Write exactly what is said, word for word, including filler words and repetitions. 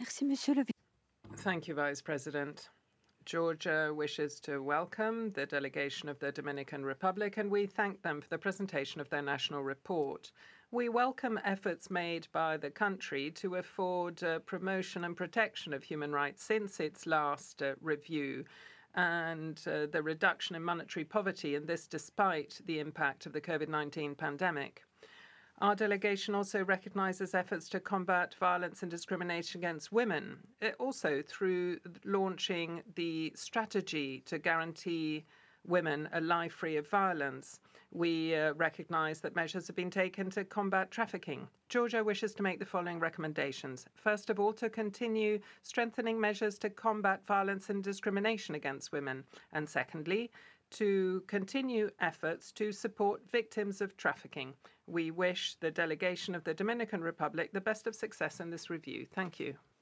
Merci, Monsieur le Thank you, Vice President. Georgia wishes to welcome the delegation of the Dominican Republic, and we thank them for the presentation of their national report. We welcome efforts made by the country to afford uh, promotion and protection of human rights since its last uh, review, and uh, the reduction in monetary poverty, and this despite the impact of the COVID nineteen pandemic. Our delegation also recognises efforts to combat violence and discrimination against women, also through launching the strategy to guarantee women a life free of violence. We uh, recognise that measures have been taken to combat trafficking. Georgia wishes to make the following recommendations. First of all, to continue strengthening measures to combat violence and discrimination against women. And secondly, to continue efforts to support victims of trafficking. We wish the delegation of the Dominican Republic the best of success in this review. Thank you.